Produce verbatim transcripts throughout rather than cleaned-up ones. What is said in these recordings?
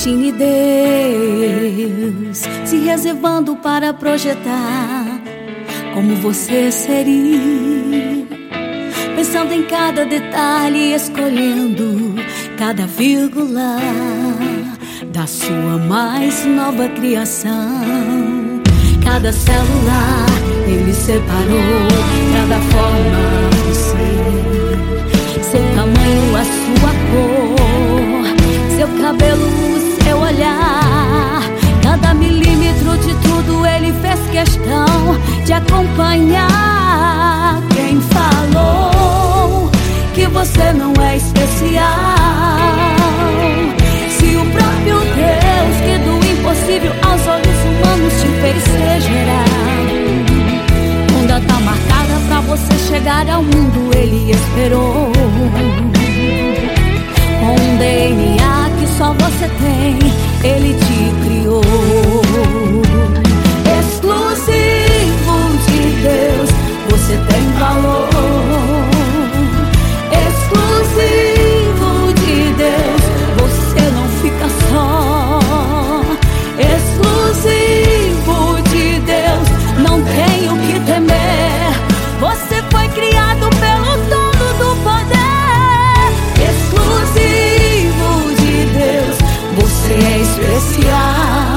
Imagine Deus se reservando para projetar como você seria, pensando em cada detalhe, escolhendo cada vírgula da sua mais nova criação. Cada célula Ele separou, cada forma do ser, seu tamanho, a sua cor, seu cabelo, o seu olhar. Cada milímetro de tudo Ele fez questão de acompanhar. Quem falou que você não é especial? Se o próprio Deus, que do impossível aos olhos humanos te fez ser gerado, com data marcada pra você chegar ao mundo Ele esperou, com um D N A que só você tem, Ele te criou. Exclusivo de Deus, você tem valor. Exclusivo de Deus, você não fica só. Exclusivo de Deus, não tem o que temer. Você foi criado pelo dono do poder. Exclusivo de Deus, você é especial.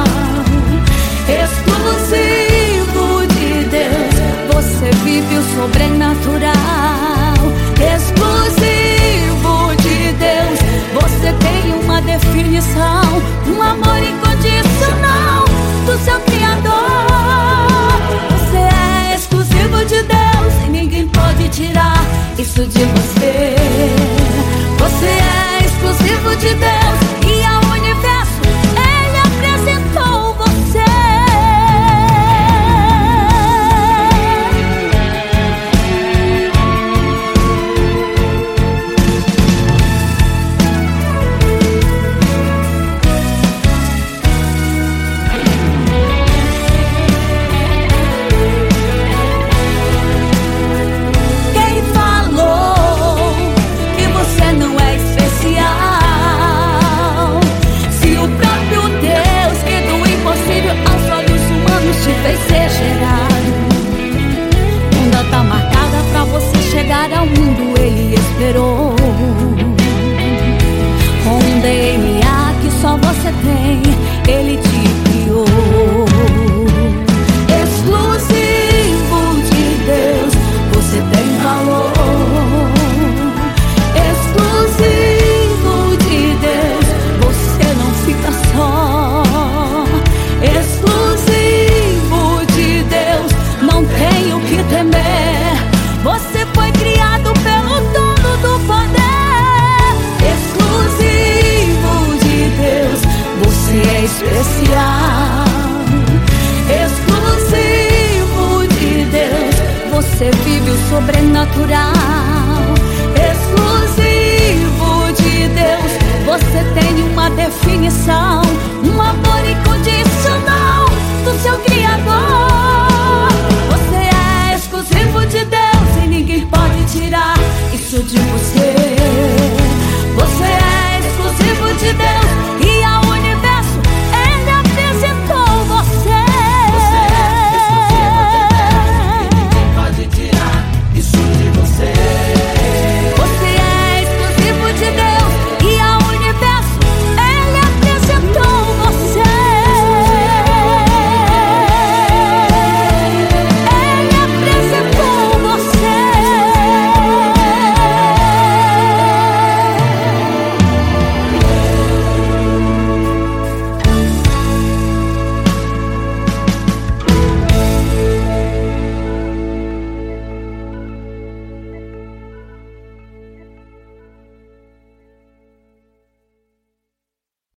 Exclusivo de Deus, você vive o sobrenatural. Exclusivo de Deus, você tem uma definição, um amor incondicional do seu Criador. Você é exclusivo de Deus e ninguém pode tirar isso de você. Você é exclusivo de Deus e ao universo Ele apresentou você. Quem falou que você não é especial? Se o próprio Deus, que do impossível aos olhos humanos te fez ser gerado, com data marcada pra você chegar ao mundo Ele esperou, com um D N A que só você tem, Ele te criou. Exclusivo de Deus, você tem valor. Exclusivo de Deus, você não fica só. Exclusivo de Deus, não tem o que temer. Você foi criado pelo dono do poder. Exclusivo de Deus, você é especial. Exclusivo de Deus, você vive o sobrenatural. Exclusivo de Deus, você tem uma definição, um amor incondicional do seu Criador. Você é exclusivo de Deus e ninguém pode tirar isso de você. Você é exclusivo de Deus